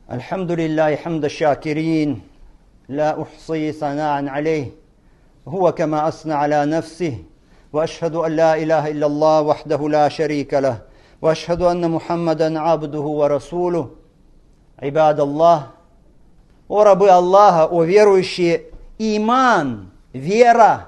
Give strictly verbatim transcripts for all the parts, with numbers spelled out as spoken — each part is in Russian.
الحمد لله حمد الشاكرين لا أحصي ثناء عليه هو كما أثنى على نفسه وأشهد أن لا إله إلا الله وحده لا شريك له وأشهد أن محمدا عبده ورسوله عباد الله. О рабы Аллаха, о верующие, иман, вера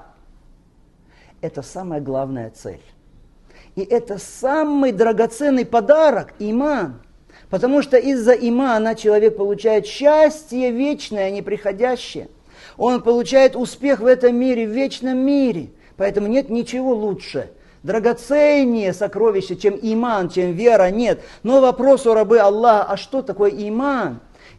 – это самая главная цель. И это самый драгоценный подарок – иман. Потому что из-за имана человек получает счастье вечное, а не приходящее. Он получает успех в этом мире, в вечном мире. Поэтому нет ничего лучше, драгоценнее сокровища, чем иман, чем вера, нет. Но вопрос у рабы Аллаха, а что такое иман?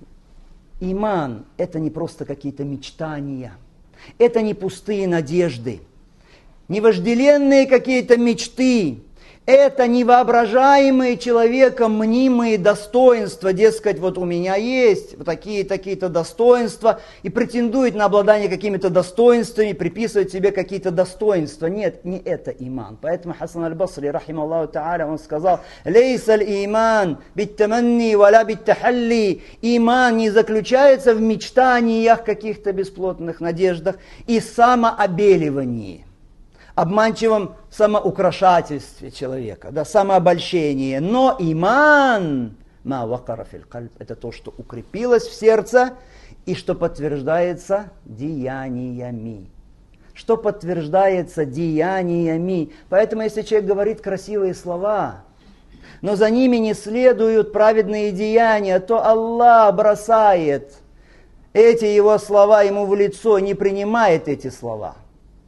Иман – это не просто какие-то мечтания, это не пустые надежды, не вожделенные какие-то мечты. Это невоображаемые человеком мнимые достоинства, дескать, вот у меня есть вот такие такие-то достоинства, и претендует на обладание какими-то достоинствами, приписывает себе какие-то достоинства. Нет, не это иман. Поэтому Хасан аль-Басри, рахима Аллаху та'аля, он сказал: «Лейса аль-иман биттаманни валя биттахалли». Иман не заключается в мечтаниях, каких-то бесплотных надеждах и самообеливании, обманчивом самоукрашательстве человека, да, самообольщение. Но иман, ма вакара фил кальб, это то, что укрепилось в сердце и что подтверждается деяниями. Что подтверждается деяниями. Поэтому, если человек говорит красивые слова, но за ними не следуют праведные деяния, то Аллах бросает эти его слова ему в лицо, не принимает эти слова.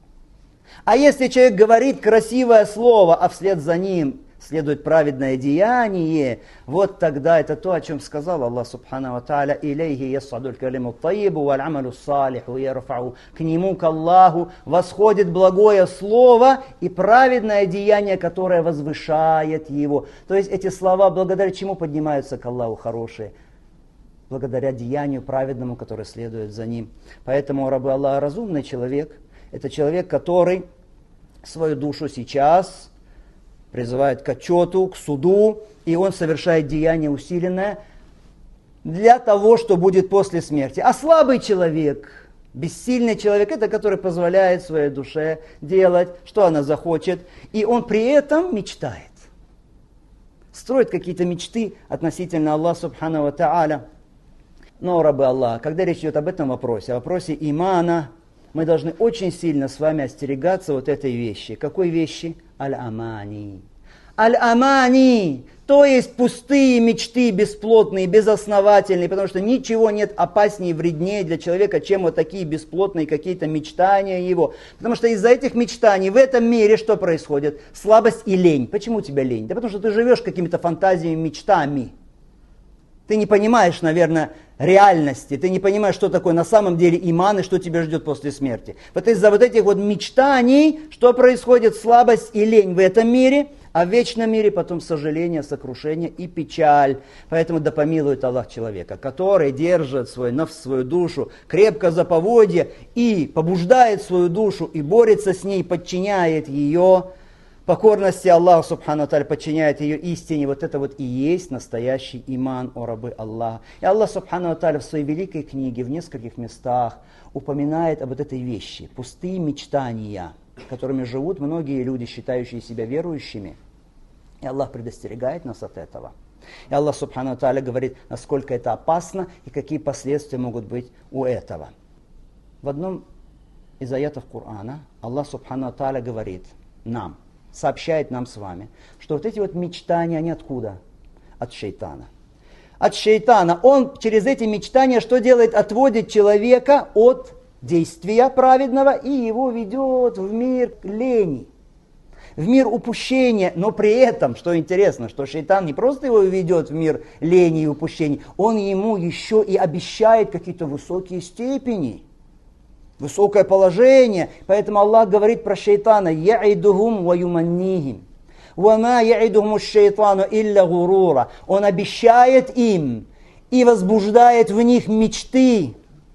А если человек говорит красивое слово, а вслед за ним следует праведное деяние, вот тогда это то, о чем сказал Аллах субхану ва тааля: «Илейхи яс'адуль калиму т-таййибу валь амалу с-салиху ярфа'у». К нему, к Аллаху, восходит благое слово и праведное деяние, которое возвышает его. То есть эти слова благодаря чему поднимаются к Аллаху хорошие? Благодаря деянию праведному, которое следует за ним. Поэтому рабы Аллаха, разумный человек – это человек, который свою душу сейчас призывает к отчету, к суду, и он совершает деяние усиленное для того, что будет после смерти. А слабый человек, бессильный человек, это который позволяет своей душе делать, что она захочет, и он при этом мечтает, строит какие-то мечты относительно Аллаха субхану ва тааля. Но, рабы Аллаха, когда речь идет об этом вопросе, о вопросе имана, мы должны очень сильно с вами остерегаться вот этой вещи. Какой вещи? Аль-амани. Аль-амани, то есть пустые мечты, бесплотные, безосновательные, потому что ничего нет опаснее и вреднее для человека, чем вот такие бесплотные какие-то мечтания его. Потому что из-за этих мечтаний в этом мире что происходит? Слабость и лень. Почему у тебя лень? Да потому что ты живешь какими-то фантазиями, мечтами. Ты не понимаешь, наверное, реальности, ты не понимаешь, что такое на самом деле иман и что тебя ждет после смерти. Вот из-за вот этих вот мечтаний, что происходит? Слабость и лень в этом мире, а в вечном мире потом сожаление, сокрушение и печаль. Поэтому да помилует Аллах человека, который держит свой нафс, свою душу крепко за поводья и побуждает свою душу и борется с ней, подчиняет ее покорности Аллаху субхану ва тааля, подчиняет ее истине. Вот это вот и есть настоящий иман, о рабы Аллаха. И Аллах субхану ва тааля в своей великой книге в нескольких местах упоминает об вот этой вещи. Пустые мечтания, которыми живут многие люди, считающие себя верующими. И Аллах предостерегает нас от этого. И Аллах субхану ва тааля говорит, насколько это опасно и какие последствия могут быть у этого. В одном из аятов Корана Аллах субхану ва тааля говорит нам, сообщает нам с вами, что вот эти вот мечтания, они откуда? От шейтана. От шейтана. Он через эти мечтания что делает? Отводит человека от действия праведного и его ведет в мир лени, в мир упущения. Но при этом, что интересно, что шейтан не просто его ведет в мир лени и упущений, он ему еще и обещает какие-то высокие степени, высокое положение. Поэтому Аллах говорит про шейтана: «Я'идухум ва юманнихим, ва ма я'идухуму шейтану илля гурура». Он обещает им и возбуждает в них мечты,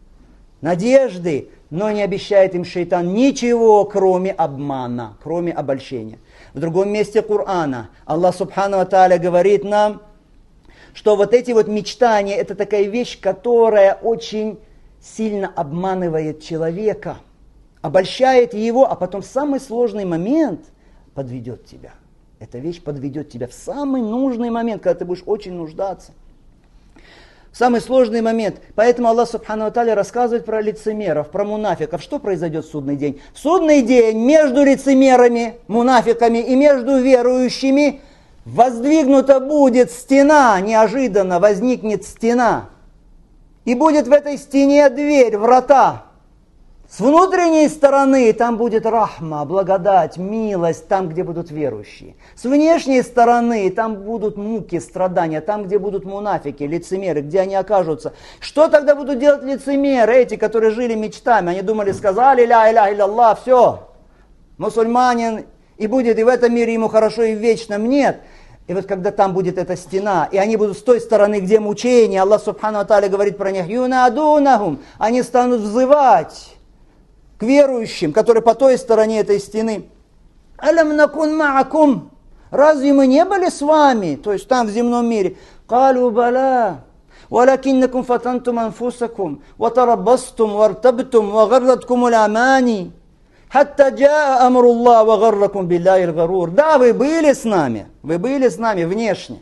надежды, но не обещает им шейтан ничего, кроме обмана, кроме обольщения. В другом месте Корана Аллах субхану ва тааля говорит нам, что вот эти вот мечтания, это такая вещь, которая очень сильно обманывает человека, обольщает его, а потом в самый сложный момент подведет тебя. Эта вещь подведет тебя в самый нужный момент, когда ты будешь очень нуждаться. В самый сложный момент. Поэтому Аллах Субхану ва Тааля рассказывает про лицемеров, про мунафиков. Что произойдет в судный день? В судный день между лицемерами, мунафиками и между верующими воздвигнута будет стена, неожиданно возникнет стена. И будет в этой стене дверь, врата. С внутренней стороны там будет рахма, благодать, милость, там, где будут верующие. С внешней стороны там будут муки, страдания, там, где будут мунафики, лицемеры, где они окажутся. Что тогда будут делать лицемеры, эти, которые жили мечтами? Они думали, сказали, ля иляха илля, все, мусульманин, и будет и в этом мире ему хорошо, и в вечном нет. И вот когда там будет эта стена, и они будут с той стороны, где мучение, Аллах Субхану ва Тааля говорит про них, юнадунахум, они станут взывать к верующим, которые по той стороне этой стены. Алям накун маакум, разве мы не были с вами, то есть там в земном мире? Калу бала, валакиннакум фатантум анфусакум, ватараббастум, вартабтум, вагарраткум улямани. Хатта джаа амруллах ва гарракум билляхи л-гарур. Да, вы были с нами, вы были с нами внешне,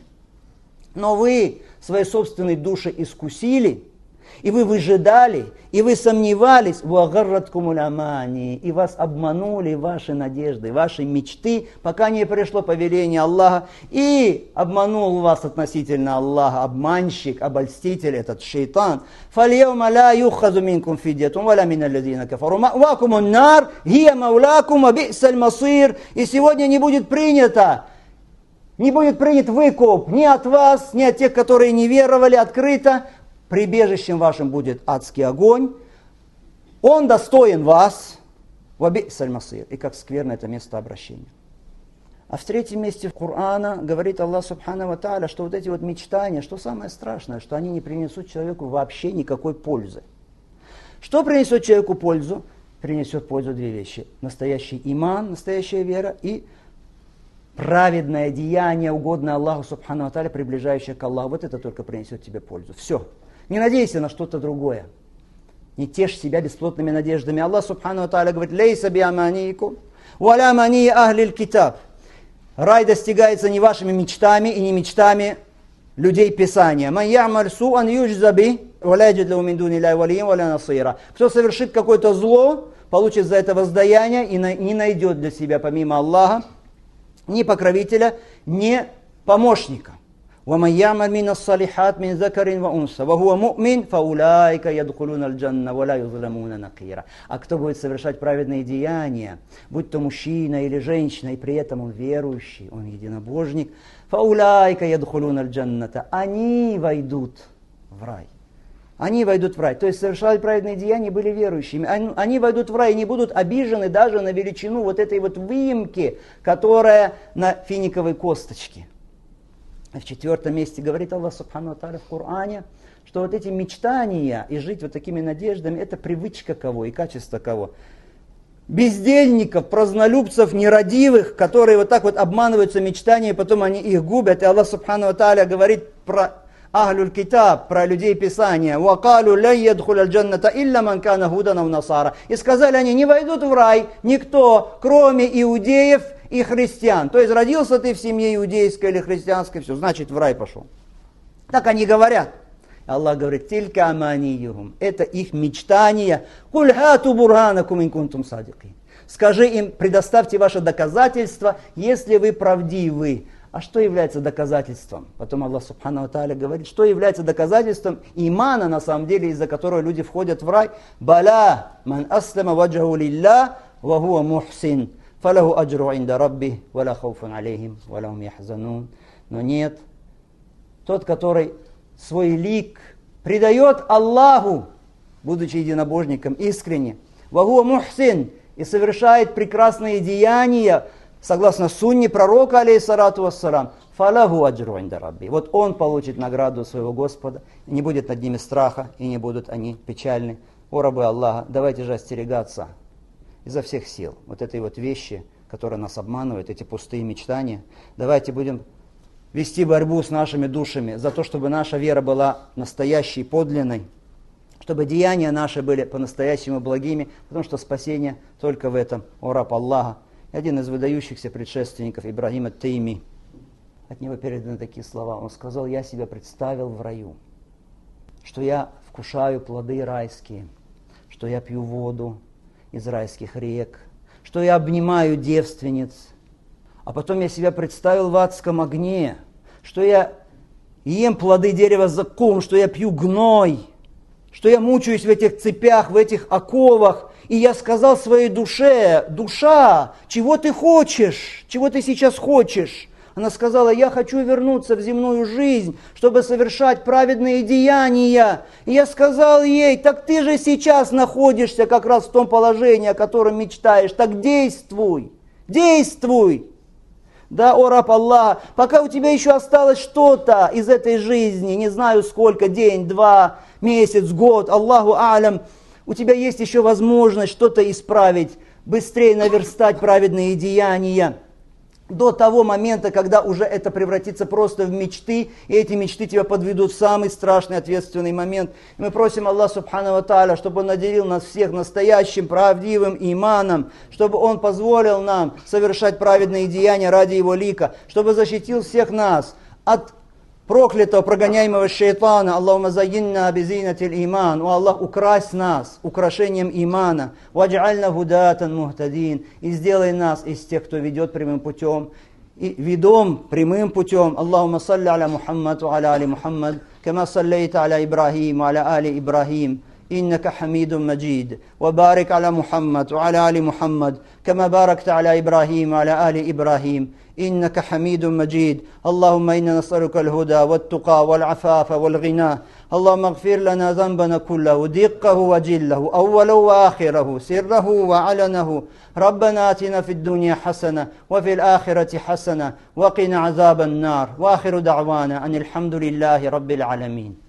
но вы свои собственные души искусили, и вы выжидали, и вы сомневались, ва гарраткум улямани, и вас обманули ваши надежды, ваши мечты, пока не пришло повеление Аллаха, и обманул вас относительно Аллаха обманщик, обольститель, этот шейтан. فَالْيَوْمَ لَا يُخَّذُ مِنْكُمْ فِدْيَةٌ وَلَا مِنَ الَّذِينَ كَفَرُوا مَأْوَاكُمُ النَّارُ هِيَ مَوْلَاكُمْ وَبِئْسَ الْمَصِيرُ. И сегодня не будет принято, не будет принят выкуп ни от вас, ни от тех, которые не веровали открыто. Прибежищем вашим будет адский огонь. Он достоин вас. وَبِئْسَ الْمَصِيرُ. И как скверно это место обращения. А в третьем месте в Корана говорит Аллах Субхану ва Тааля, что вот эти вот мечтания, что самое страшное, что они не принесут человеку вообще никакой пользы. Что принесет человеку пользу? Принесет пользу две вещи. Настоящий иман, настоящая вера и праведное деяние, угодное Аллаху Субхану ва Тааля, приближающее к Аллаху. Вот это только принесет тебе пользу. Все. Не надейся на что-то другое. Не тешь себя бесплотными надеждами. Аллах Субхану ва Тааля говорит, «Лейса биаманикум, валя мани ахлиль китаб». Рай достигается не вашими мечтами и не мечтами людей Писания. «Ман я'маль су'ан юджза би, валя яджид лаху мин дуни ляхи валийян валя насира». Кто совершит какое-то зло, получит за это воздаяние и не найдет для себя помимо Аллаха ни покровителя, ни помощника. وَمَنْ يَعْمَلْ مِنَ الصَّالِحَاتِ مِنْ ذَكَرٍ وَأُنْثَى وَهُوَ مُؤْمِنٌ فَأُولَٰئِكَ يَدْخُلُونَ الْجَنَّةَ وَلَا يُظْلَمُونَ نَقِيرًا. А кто будет совершать праведные деяния, будь то мужчина или женщина, и при этом он верующий, он единобожник, فَأُولَٰئِكَ يَدْخُلُونَ الْجَنَّةَ. Они войдут в рай. Они войдут в рай. То есть совершали праведные деяния, были верующими. Они, они войдут в рай и не будут обижены даже на величину вот этой вот выемки, которая на финиковой косточке. В четвертом месте говорит Аллах Субхану ва Тааля в Коране, что вот эти мечтания и жить вот такими надеждами, это привычка кого и качество кого? Бездельников, празднолюбцев, нерадивых, которые вот так вот обманываются мечтаниями, потом они их губят. И Аллах Субхану ва Тааля говорит про Ахлюль Китаб, про людей Писания. وَقَالُوا لَنْ يَدْخُلَ الْجَنَّةَ إِلَّا مَنْ كَانَ هُودًا أَوْ نَصَارًا. И сказали они, не войдут в рай никто, кроме иудеев и христиан. То есть родился ты в семье иудейской или христианской, все, значит в рай пошел. Так они говорят. Аллах говорит, тилька аманиюхум. Это их мечтания. Куль хату бурханакум ин кунтум садикин. Скажи им, предоставьте ваше доказательство, если вы правдивы. А что является доказательством? Потом Аллах Субхану ва Тааля говорит, что является доказательством имана, на самом деле, из-за которого люди входят в рай. Баля ман аслама ваджаху лилля ва хуа мухсин. فَلَهُ أَجْرُ عِنْدَ رَبِّهِ وَلَا خَوْفٌ عَلَيْهِمْ وَلَا هُمْ يَحْزَنُونَ. Но нет, тот, который свой лик предает Аллаху, будучи единобожником искренне, وَهُوَ мухсин, и совершает прекрасные деяния, согласно сунне пророка, алейхиссалату вассалам, فَلَهُ أَجْرُ عِنْدَ رَبِّهِ. Вот он получит награду своего Господа, не будет над ними страха, и не будут они печальны. О рабы Аллаха, давайте же остерегаться изо всех сил вот этой вот вещи, которая нас обманывает, эти пустые мечтания. Давайте будем вести борьбу с нашими душами, за то, чтобы наша вера была настоящей, подлинной, чтобы деяния наши были по-настоящему благими, потому что спасение только в этом. О раб Аллаха, один из выдающихся предшественников Ибрагим ат-Тайми, от него переданы такие слова. Он сказал: я себя представил в раю, что я вкушаю плоды райские, что я пью воду из райских рек, что я обнимаю девственниц. А потом я себя представил в адском огне, что я ем плоды дерева заккум, что я пью гной, что я мучаюсь в этих цепях, в этих оковах. И я сказал своей душе: душа, чего ты хочешь? Чего ты сейчас хочешь? Она сказала: я хочу вернуться в земную жизнь, чтобы совершать праведные деяния. И я сказал ей: так ты же сейчас находишься как раз в том положении, о котором мечтаешь. Так действуй, действуй. Да, о раб Аллаха, пока у тебя еще осталось что-то из этой жизни, не знаю сколько, день, два, месяц, год, Аллаху а'лям, у тебя есть еще возможность что-то исправить, быстрее наверстать праведные деяния. До того момента, когда уже это превратится просто в мечты, и эти мечты тебя подведут в самый страшный ответственный момент. И мы просим Аллаха Субхану ва Тааля, чтобы Он наделил нас всех настоящим, правдивым иманом, чтобы Он позволил нам совершать праведные деяния ради Его лика, чтобы защитил всех нас от проклятого, прогоняемого шайтана. Аллахума зайинна бизинатил иман. О Аллах, укрась нас украшением имана. Вадж'альна гудатан мухтадин. И сделай нас из тех, кто ведет прямым путем. И ведом прямым путем. Аллахума салли аля Мухаммад ва аля али Мухаммад. Кама саллейта аля Ибрахим ва аля али Ибрахим. إنك حميد مجيد وبارك على محمد وعلى آل محمد كما باركت على إبراهيم وعلى آل إبراهيم إنك حميد مجيد اللهم إنا نسألك الهدى والتقى والعفاف والغنى اللهم اغفر لنا ذنبنا كله دقه وجله أوله وآخره سره وعلنه ربنا آتنا في الدنيا حسنة وفي الآخرة حسنة وقنا عذاب النار وآخر دعوانا أن الحمد لله رب العالمين.